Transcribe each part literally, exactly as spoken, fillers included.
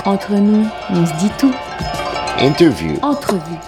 Entre nous, on se dit tout. Interview. Entrevue.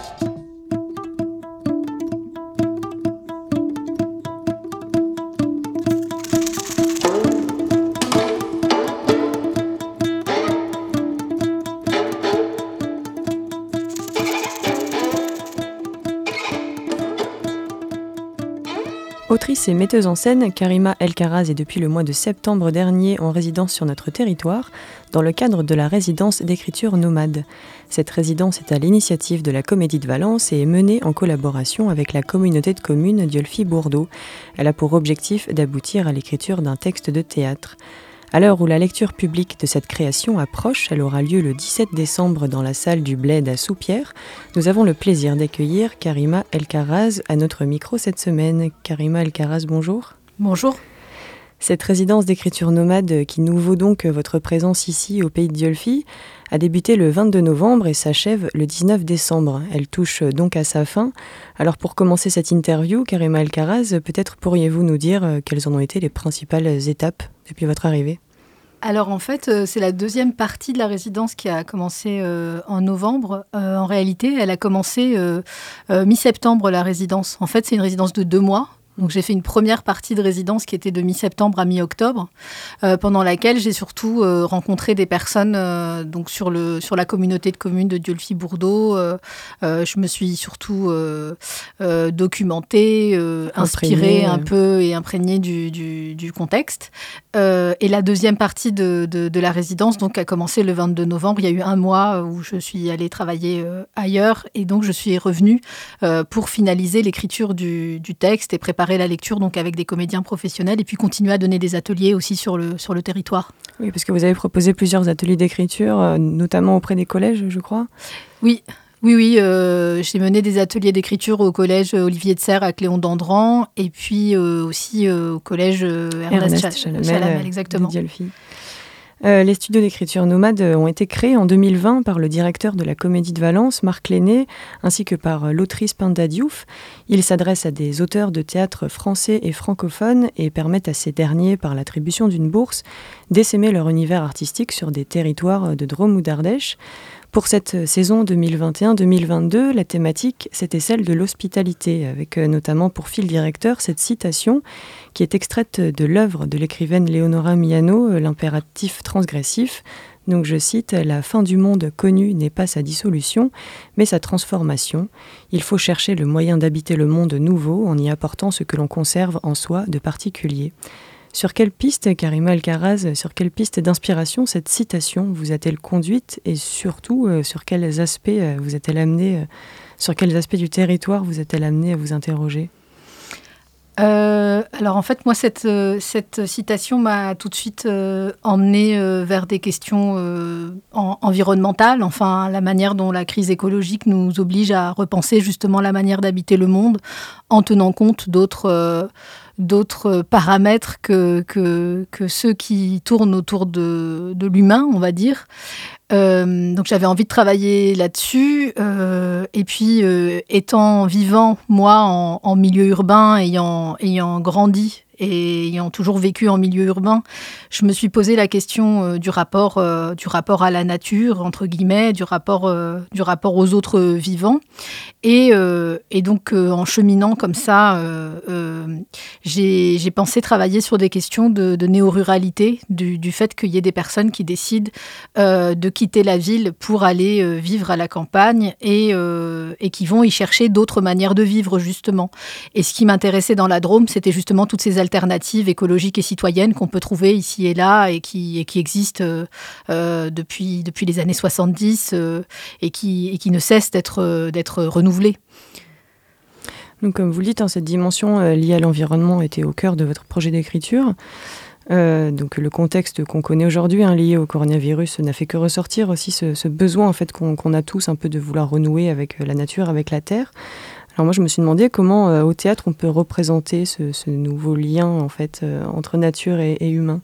Autrice et metteuse en scène, Karima El-Kharaz est depuis le mois de septembre dernier en résidence sur notre territoire, dans le cadre de la résidence d'écriture nomade. Cette résidence est à l'initiative de la Comédie de Valence et est menée en collaboration avec la communauté de communes Dieulfi-Bourdeaux. Elle a pour objectif d'aboutir à l'écriture d'un texte de théâtre. À l'heure où la lecture publique de cette création approche, elle aura lieu le dix-sept décembre dans la salle du Bled à Soupières. Nous avons le plaisir d'accueillir Karima El-Kharaz à notre micro cette semaine. Karima El-Kharaz, bonjour. Bonjour. Cette résidence d'écriture nomade qui nous vaut donc votre présence ici au pays de Dieulfi a débuté le vingt-deux novembre et s'achève le dix-neuf décembre. Elle touche donc à sa fin. Alors pour commencer cette interview, Karima El-Kharaz, peut-être pourriez-vous nous dire quelles en ont été les principales étapes depuis votre arrivée ? Alors en fait, c'est la deuxième partie de la résidence qui a commencé euh, en novembre. Euh, en réalité, elle a commencé euh, euh, mi-septembre, la résidence. En fait, c'est une résidence de deux mois. Donc j'ai fait une première partie de résidence qui était de mi-septembre à mi-octobre, euh, pendant laquelle j'ai surtout euh, rencontré des personnes euh, donc sur, le, sur la communauté de communes de Dieulfi-Bourdeaux. Euh, euh, je me suis surtout euh, euh, documentée, euh, inspirée un peu et imprégnée du, du, du contexte. Euh, et la deuxième partie de, de, de la résidence donc, a commencé le vingt-deux novembre. Il y a eu un mois où je suis allée travailler euh, ailleurs et donc je suis revenue euh, pour finaliser l'écriture du, du texte et préparer la lecture donc avec des comédiens professionnels et puis continuer à donner des ateliers aussi sur le, sur le territoire. Oui, parce que vous avez proposé plusieurs ateliers d'écriture, euh, notamment auprès des collèges, je crois. Oui, oui, oui. Euh, j'ai mené des ateliers d'écriture au collège Olivier de Serres à Cléon-d'Andran et puis euh, aussi euh, au collège euh, Ernest, Ernest Chalamel, Chalamel, exactement. de Dieulfi. Euh, les studios d'écriture nomade ont été créés en deux mille vingt par le directeur de la Comédie de Valence, Marc Lenné, ainsi que par l'autrice Penda Diouf. Ils s'adressent à des auteurs de théâtre français et francophones et permettent à ces derniers, par l'attribution d'une bourse, d'essaimer leur univers artistique sur des territoires de Drôme ou d'Ardèche. Pour cette saison deux mille vingt et un deux mille vingt-deux, la thématique, c'était celle de l'hospitalité, avec notamment pour fil directeur cette citation qui est extraite de l'œuvre de l'écrivaine Leonora Miano, L'impératif transgressif. Donc je cite, « La fin du monde connu n'est pas sa dissolution, mais sa transformation. Il faut chercher le moyen d'habiter le monde nouveau en y apportant ce que l'on conserve en soi de particulier. » Sur quelle piste, Karima El-Kharaz, sur quelle piste d'inspiration cette citation vous a-t-elle conduite et surtout euh, sur quels aspects euh, vous a-t-elle amené, euh, sur quels aspects du territoire vous a-t-elle amené à vous interroger ? Euh, alors en fait, moi, cette, euh, cette citation m'a tout de suite euh, emmenée euh, vers des questions euh, en, environnementales, enfin la manière dont la crise écologique nous oblige à repenser justement la manière d'habiter le monde en tenant compte d'autres... Euh, d'autres paramètres que, que, que ceux qui tournent autour de, de l'humain, on va dire. Euh, donc j'avais envie de travailler là-dessus. Euh, et puis, euh, étant vivant, moi, en, en milieu urbain, ayant, ayant grandi et ayant toujours vécu en milieu urbain, je me suis posé la question euh, du, rapport, euh, du rapport à la nature, entre guillemets, du rapport, euh, du rapport aux autres vivants. Et, euh, et donc, euh, en cheminant comme ça, euh, euh, j'ai, j'ai pensé travailler sur des questions de, de néo-ruralité, du, du fait qu'il y ait des personnes qui décident euh, de quitter la ville pour aller euh, vivre à la campagne et, euh, et qui vont y chercher d'autres manières de vivre, justement. Et ce qui m'intéressait dans la Drôme, c'était justement toutes ces alternatives écologiques et citoyennes qu'on peut trouver ici et là et qui, et qui existent euh, euh, depuis, depuis les années soixante-dix euh, et, qui, et qui ne cessent d'être, euh, d'être renouvelées. Donc, comme vous le dites, hein, cette dimension euh, liée à l'environnement était au cœur de votre projet d'écriture. Euh, donc le contexte qu'on connaît aujourd'hui, hein, lié au coronavirus, n'a fait que ressortir aussi ce, ce besoin en fait, qu'on, qu'on a tous un peu de vouloir renouer avec la nature, avec la terre. Alors moi je me suis demandé comment euh, au théâtre on peut représenter ce, ce nouveau lien en fait, euh, entre nature et, et humain.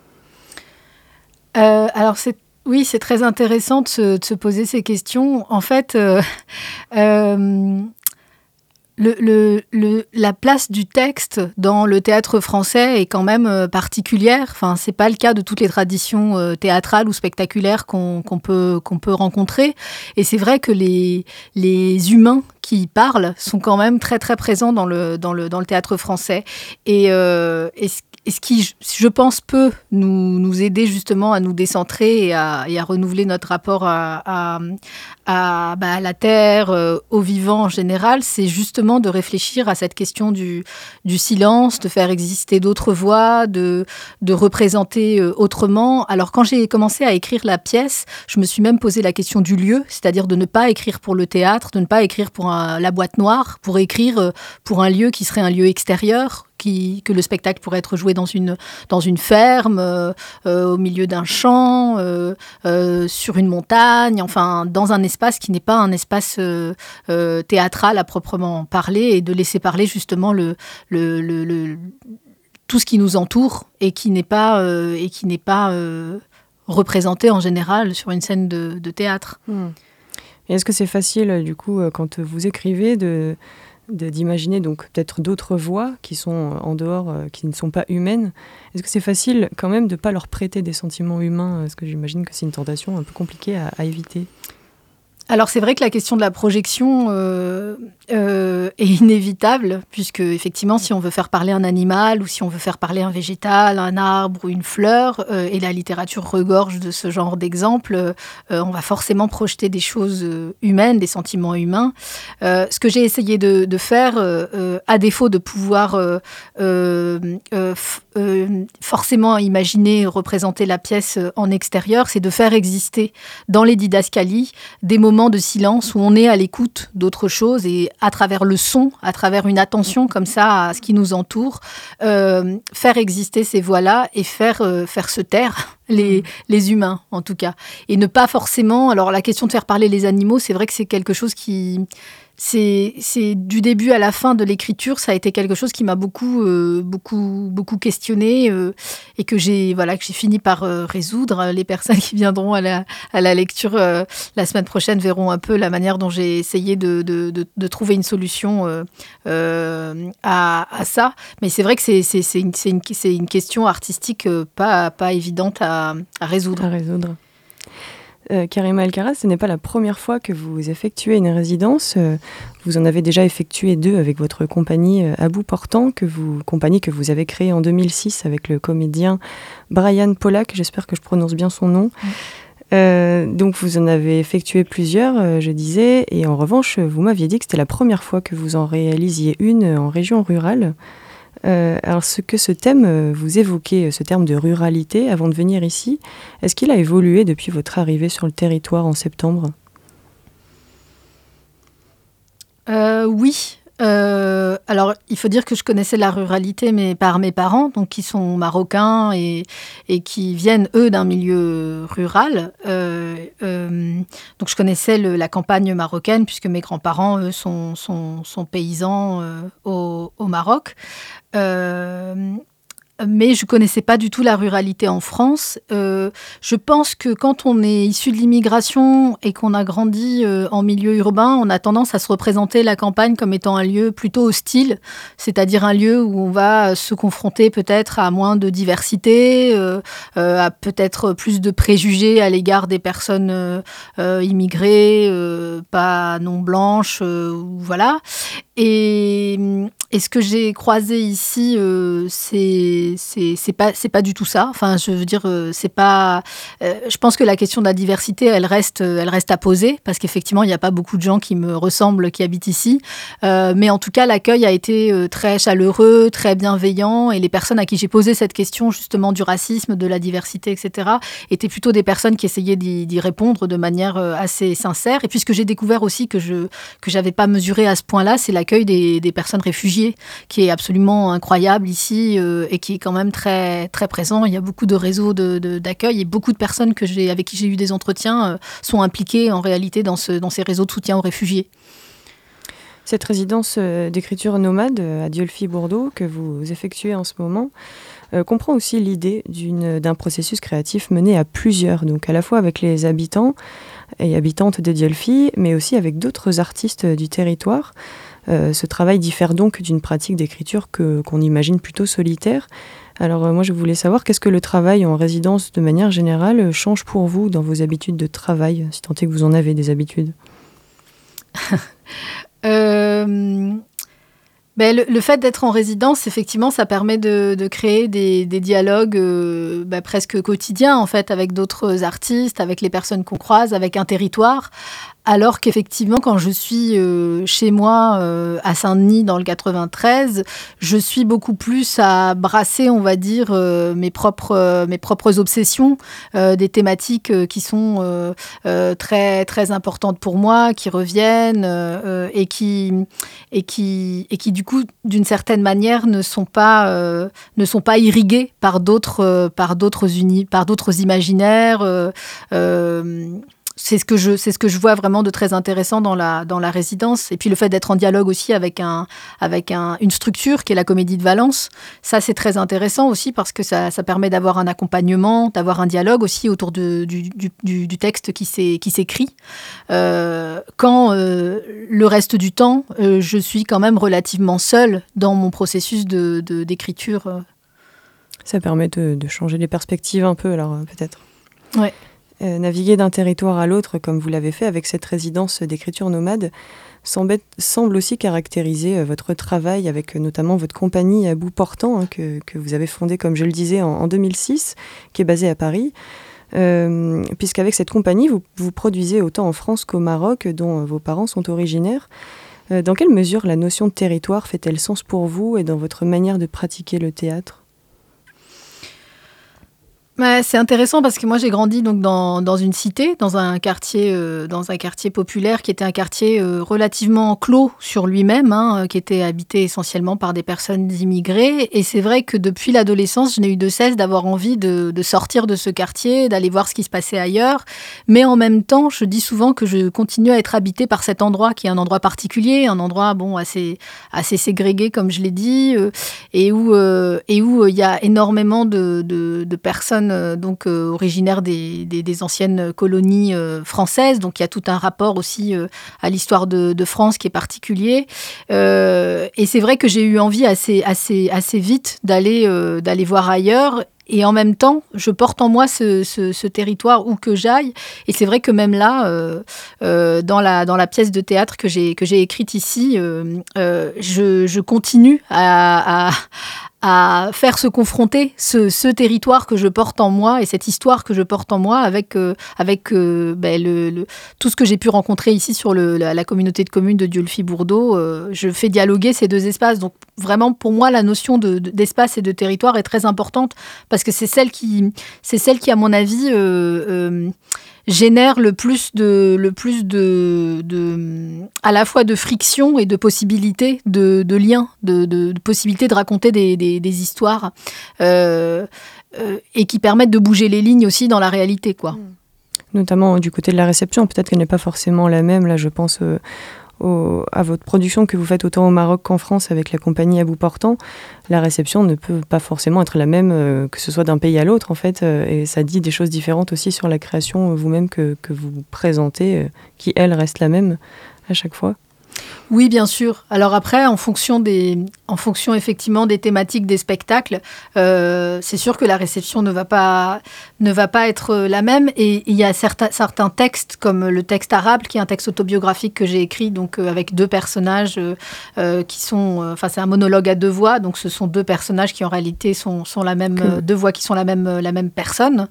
Euh, alors c'est Oui, c'est très intéressant de se, de se poser ces questions. En fait, euh, euh, le, le, le, la place du texte dans le théâtre français est quand même euh, particulière. Enfin, c'est pas le cas de toutes les traditions euh, théâtrales ou spectaculaires qu'on, qu'on, peut, qu'on peut rencontrer. Et c'est vrai que les, les humains qui parlent sont quand même très très présents dans le, dans le, dans le théâtre français. Et, euh, et Et ce qui, je pense, peut nous, nous aider justement à nous décentrer et à, et à renouveler notre rapport à, à, à, bah, à la terre, euh, au vivant en général, c'est justement de réfléchir à cette question du, du silence, de faire exister d'autres voix, de, de représenter euh, autrement. Alors quand j'ai commencé à écrire la pièce, je me suis même posé la question du lieu, c'est-à-dire de ne pas écrire pour le théâtre, de ne pas écrire pour un, la boîte noire, pour écrire euh, pour un lieu qui serait un lieu extérieur, Qui, que le spectacle pourrait être joué dans une, dans une ferme, euh, euh, au milieu d'un champ, euh, euh, sur une montagne, enfin, dans un espace qui n'est pas un espace euh, euh, théâtral à proprement parler, et de laisser parler justement le, le, le, le, tout ce qui nous entoure et qui n'est pas, euh, et qui n'est pas euh, représenté en général sur une scène de, de théâtre. Mmh. Et est-ce que c'est facile, du coup, quand vous écrivez, de... De, d'imaginer donc peut-être d'autres voix qui sont en dehors, euh, qui ne sont pas humaines. Est-ce que c'est facile quand même de ne pas leur prêter des sentiments humains? Parce que j'imagine que c'est une tentation un peu compliquée à, à éviter. Alors c'est vrai que la question de la projection euh, euh, est inévitable, puisque effectivement si on veut faire parler un animal ou si on veut faire parler un végétal, un arbre ou une fleur, euh, et la littérature regorge de ce genre d'exemples, euh, on va forcément projeter des choses humaines, des sentiments humains. Euh, ce que j'ai essayé de, de faire, euh, à défaut de pouvoir euh, euh, f- euh, forcément imaginer, représenter la pièce en extérieur, c'est de faire exister dans les didascalies des moments de silence où on est à l'écoute d'autres choses et à travers le son, à travers une attention comme ça à ce qui nous entoure, euh, faire exister ces voix-là et faire, euh, faire se taire les, les humains en tout cas. Et ne pas forcément... Alors la question de faire parler les animaux, c'est vrai que c'est quelque chose qui... C'est, c'est du début à la fin de l'écriture, ça a été quelque chose qui m'a beaucoup, euh, beaucoup, beaucoup questionné euh, et que j'ai, voilà, que j'ai fini par euh, résoudre. Les personnes qui viendront à la, à la lecture euh, la semaine prochaine verront un peu la manière dont j'ai essayé de, de, de, de trouver une solution euh, euh, à, à ça. Mais c'est vrai que c'est, c'est, c'est, une, c'est, une, c'est une question artistique euh, pas, pas évidente à, à résoudre. À résoudre. Euh, Karima Elkaraz, ce n'est pas la première fois que vous effectuez une résidence. Euh, vous en avez déjà effectué deux avec votre compagnie euh, À bout portant, que vous, compagnie que vous avez créée en deux mille six avec le comédien Brian Pollack, j'espère que je prononce bien son nom. Mmh. Euh, donc vous en avez effectué plusieurs, euh, je disais, et en revanche, vous m'aviez dit que c'était la première fois que vous en réalisiez une en région rurale. Euh, alors, ce que ce thème, euh, vous évoquez ce terme de ruralité avant de venir ici, est-ce qu'il a évolué depuis votre arrivée sur le territoire en septembre ? euh, Oui. Euh, alors, il faut dire que je connaissais la ruralité, mais par mes parents, donc qui sont marocains et, et qui viennent, eux, d'un milieu rural. Euh, euh, donc, je connaissais le, la campagne marocaine, puisque mes grands-parents, eux, sont, sont, sont paysans euh, au, au Maroc. Euh, mais je ne connaissais pas du tout la ruralité en France. Euh, je pense que quand on est issu de l'immigration et qu'on a grandi euh, en milieu urbain, on a tendance à se représenter la campagne comme étant un lieu plutôt hostile, c'est-à-dire un lieu où on va se confronter peut-être à moins de diversité, euh, euh, à peut-être plus de préjugés à l'égard des personnes euh, euh, immigrées, euh, pas non blanches, euh, voilà. Et, et ce que j'ai croisé ici, euh, c'est, c'est, c'est, pas, c'est pas du tout ça. Enfin, je veux dire, euh, c'est pas... Euh, je pense que la question de la diversité, elle reste, elle reste à poser, parce qu'effectivement, il n'y a pas beaucoup de gens qui me ressemblent, qui habitent ici. Euh, mais en tout cas, l'accueil a été euh, très chaleureux, très bienveillant, et les personnes à qui j'ai posé cette question, justement, du racisme, de la diversité, et cetera, étaient plutôt des personnes qui essayaient d'y, d'y répondre de manière euh, assez sincère. Et puis, ce que j'ai découvert aussi, que je que j'avais pas mesuré à ce point-là, c'est la l'accueil des, des personnes réfugiées, qui est absolument incroyable ici euh, et qui est quand même très, très présent. Il y a beaucoup de réseaux de, de, d'accueil et beaucoup de personnes que j'ai, avec qui j'ai eu des entretiens euh, sont impliquées en réalité dans, ce, dans ces réseaux de soutien aux réfugiés. Cette résidence euh, d'écriture nomade euh, à Dieulfi-Bourdeaux que vous effectuez en ce moment euh, comprend aussi l'idée d'une, d'un processus créatif mené à plusieurs, donc à la fois avec les habitants et habitantes de Dieulfi, mais aussi avec d'autres artistes du territoire. Euh, ce travail diffère donc d'une pratique d'écriture que, qu'on imagine plutôt solitaire. Alors euh, moi je voulais savoir, qu'est-ce que le travail en résidence de manière générale change pour vous dans vos habitudes de travail, si tant est que vous en avez des habitudes? euh... Ben, le, le fait d'être en résidence, effectivement, ça permet de, de créer des, des dialogues euh, ben, presque quotidiens, en fait, avec d'autres artistes, avec les personnes qu'on croise, avec un territoire. Alors qu'effectivement, quand je suis euh, chez moi euh, à Saint-Denis dans le quatre-vingt-treize, je suis beaucoup plus à brasser, on va dire, euh, mes propres euh, mes propres obsessions, euh, des thématiques euh, qui sont euh, euh, très très importantes pour moi, qui reviennent euh, et qui et qui et qui du coup, d'une certaine manière, ne sont pas euh, ne sont pas irriguées par d'autres euh, par d'autres uni par d'autres imaginaires. Euh, euh, C'est ce que je, c'est ce que je vois vraiment de très intéressant dans la, dans la résidence. Et puis le fait d'être en dialogue aussi avec, un, avec un, une structure qui est la Comédie de Valence, ça c'est très intéressant aussi parce que ça, ça permet d'avoir un accompagnement, d'avoir un dialogue aussi autour de, du, du, du texte qui, s'est, qui s'écrit. Euh, quand euh, le reste du temps, euh, je suis quand même relativement seule dans mon processus de, de, d'écriture. Ça permet de, de changer les perspectives un peu alors peut-être. Ouais. Euh, naviguer d'un territoire à l'autre, comme vous l'avez fait avec cette résidence d'écriture nomade, semble, semble aussi caractériser euh, votre travail avec euh, notamment votre compagnie à bout portant, hein, que, que vous avez fondée, comme je le disais, en, en deux mille six, qui est basée à Paris. Euh, puisqu'avec cette compagnie, vous, vous produisez autant en France qu'au Maroc, dont euh, vos parents sont originaires. Euh, dans quelle mesure la notion de territoire fait-elle sens pour vous et dans votre manière de pratiquer le théâtre ? Ouais, c'est intéressant parce que moi j'ai grandi donc dans, dans une cité, dans un quartier, euh, dans un quartier populaire qui était un quartier euh, relativement clos sur lui-même, hein, qui était habité essentiellement par des personnes immigrées. Et c'est vrai que depuis l'adolescence, je n'ai eu de cesse d'avoir envie de, de sortir de ce quartier, d'aller voir ce qui se passait ailleurs. Mais en même temps, je dis souvent que je continue à être habitée par cet endroit qui est un endroit particulier, un endroit bon assez assez ségrégué comme je l'ai dit, euh, et où euh, et où il y a énormément de, de, de personnes donc euh, originaire des, des, des anciennes colonies euh, françaises. Donc il y a tout un rapport aussi euh, à l'histoire de, de France qui est particulier. Euh, et c'est vrai que j'ai eu envie assez, assez, assez vite d'aller, euh, d'aller voir ailleurs. Et en même temps, je porte en moi ce, ce, ce territoire où que j'aille. Et c'est vrai que même là, euh, euh, dans, la, dans la pièce de théâtre que j'ai, que j'ai écrite ici, euh, euh, je, je continue à... à à faire se confronter ce, ce territoire que je porte en moi et cette histoire que je porte en moi avec, euh, avec euh, ben, le, le, tout ce que j'ai pu rencontrer ici sur le, la, la communauté de communes de Dieulefit-Bourdeaux. Euh, je fais dialoguer ces deux espaces. Donc vraiment, pour moi, la notion de, de, d'espace et de territoire est très importante parce que c'est celle qui, c'est celle qui à mon avis, euh, euh, génère le plus de, le plus de, de, à la fois de friction et de possibilités de, de liens, de, de, de possibilités de raconter des, des, des histoires euh, euh, et qui permettent de bouger les lignes aussi dans la réalité, quoi. Notamment du côté de la réception, peut-être qu'elle n'est pas forcément la même. Là, je pense euh, au, à votre production que vous faites autant au Maroc qu'en France avec la compagnie à bout portant. La réception ne peut pas forcément être la même, euh, que ce soit d'un pays à l'autre, en fait. Euh, et ça dit des choses différentes aussi sur la création euh, vous-même que, que vous présentez, euh, qui, elle, reste la même à chaque fois. Oui, bien sûr. Alors après, en fonction, des, en fonction effectivement des thématiques des spectacles, euh, c'est sûr que la réception ne va pas, ne va pas être la même. Et il y a certains, certains textes, comme le texte arabe, qui est un texte autobiographique que j'ai écrit donc, euh, avec deux personnages euh, qui sont... Enfin, euh, c'est un monologue à deux voix. Donc, ce sont deux personnages qui, en réalité, sont, sont la même... Que... deux voix qui sont la même, la même personne.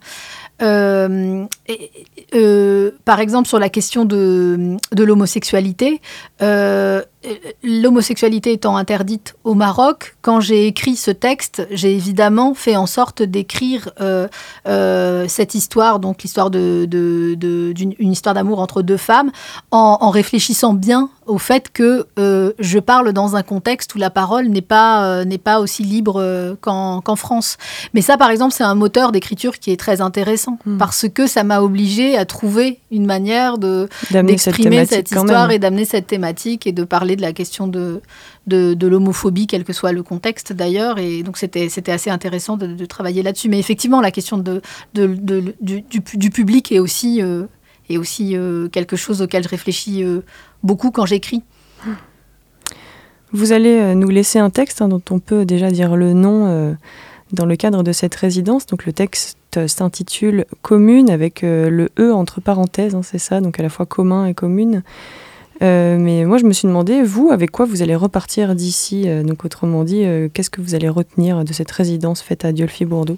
Euh, et, euh, par exemple, sur la question de, de l'homosexualité, euh, l'homosexualité étant interdite au Maroc, quand j'ai écrit ce texte, j'ai évidemment fait en sorte d'écrire euh, euh, cette histoire, donc l'histoire de, de, de, d'une une histoire d'amour entre deux femmes, en, en réfléchissant bien au fait que euh, je parle dans un contexte où la parole n'est pas, euh, n'est pas aussi libre euh, qu'en, qu'en France. Mais ça, par exemple, c'est un moteur d'écriture qui est très intéressant, mmh. parce que ça m'a obligée à trouver une manière de, d'exprimer cette, cette histoire et d'amener cette thématique et de parler de la question de, de, de l'homophobie, quel que soit le contexte d'ailleurs. Et donc, c'était, c'était assez intéressant de, de travailler là-dessus. Mais effectivement, la question de, de, de, du, du, du public est aussi, euh, est aussi euh, quelque chose auquel je réfléchis euh, beaucoup quand j'écris. Vous allez nous laisser un texte hein, dont on peut déjà dire le nom euh, dans le cadre de cette résidence. Donc le texte s'intitule « Commune » avec euh, le « e » entre parenthèses, hein, c'est ça, donc à la fois commun et commune. Euh, mais moi je me suis demandé, vous, avec quoi vous allez repartir d'ici euh, donc autrement dit, euh, qu'est-ce que vous allez retenir de cette résidence faite à Dieulefit-Bourdeaux?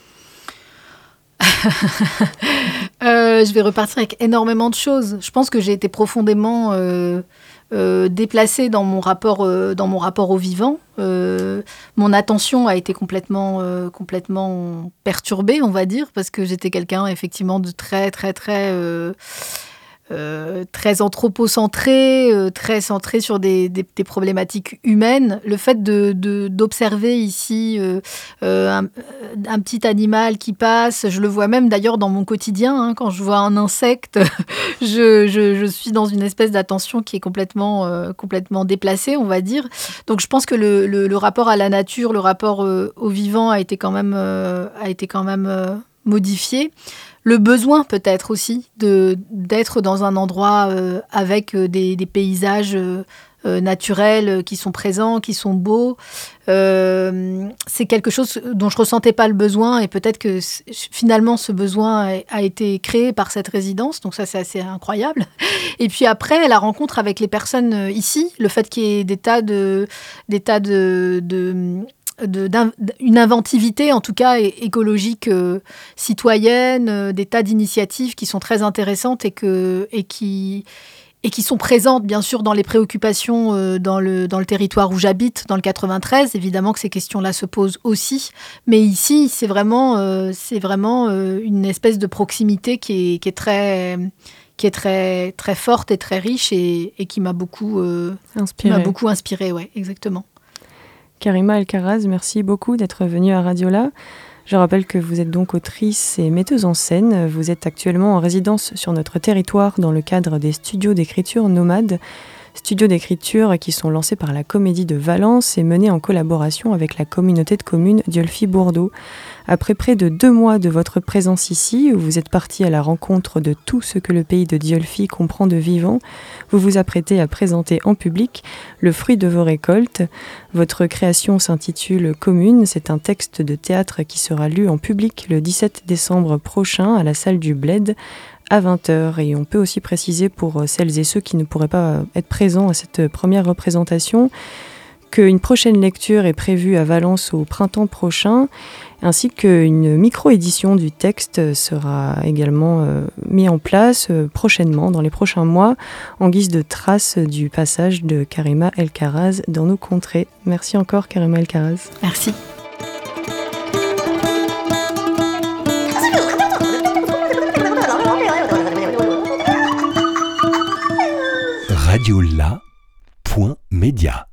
euh, Je vais repartir avec énormément de choses. Je pense que j'ai été profondément euh, euh, déplacée dans mon rapport, euh, dans mon rapport au vivant. Euh, mon attention a été complètement, euh, complètement perturbée, on va dire, parce que j'étais quelqu'un effectivement de très, très, très... Euh, Euh, très anthropocentré, euh, très centré sur des, des, des problématiques humaines. Le fait de, de, d'observer ici euh, euh, un, un petit animal qui passe, je le vois même d'ailleurs dans mon quotidien, hein, quand je vois un insecte, je, je, je suis dans une espèce d'attention qui est complètement, euh, complètement déplacée, on va dire. Donc je pense que le, le, le rapport à la nature, le rapport euh, au vivant a été quand même, euh, a été quand même euh, modifié. Le besoin peut-être aussi de, d'être dans un endroit euh, avec des, des paysages euh, naturels qui sont présents, qui sont beaux. Euh, c'est quelque chose dont je ne ressentais pas le besoin et peut-être que finalement ce besoin a, a été créé par cette résidence. Donc ça, c'est assez incroyable. Et puis après, la rencontre avec les personnes ici, le fait qu'il y ait des tas de... Des tas de, de De, une inventivité, en tout cas écologique, euh, citoyenne, euh, des tas d'initiatives qui sont très intéressantes et, que, et, qui, et qui sont présentes, bien sûr, dans les préoccupations euh, dans, le, dans le territoire où j'habite, dans le quatre-vingt-treize. Évidemment que ces questions-là se posent aussi. Mais ici, c'est vraiment, euh, c'est vraiment euh, une espèce de proximité qui est, qui est très... qui est très, très forte et très riche et, et qui m'a beaucoup, euh, inspiré. m'a beaucoup inspirée, ouais, exactement. Karima El-Karaz, merci beaucoup d'être venue à Radiola. Je rappelle que vous êtes donc autrice et metteuse en scène. Vous êtes actuellement en résidence sur notre territoire dans le cadre des studios d'écriture nomades. Studios d'écriture qui sont lancés par la Comédie de Valence et menés en collaboration avec la communauté de communes Dieulefit-Bourdeaux. Après près de deux mois de votre présence ici, où vous êtes parti à la rencontre de tout ce que le pays de Dieulefit comprend de vivant, vous vous apprêtez à présenter en public le fruit de vos récoltes. Votre création s'intitule « Commune ». C'est un texte de théâtre qui sera lu en public le dix-sept décembre prochain à la salle du Bled à vingt heures. Et on peut aussi préciser pour celles et ceux qui ne pourraient pas être présents à cette première représentation qu'une prochaine lecture est prévue à Valence au printemps prochain, ainsi qu'une micro-édition du texte sera également euh, mise en place euh, prochainement, dans les prochains mois, en guise de trace du passage de Karima El-Karaz dans nos contrées. Merci encore Karima El-Karaz. Merci. radiola point media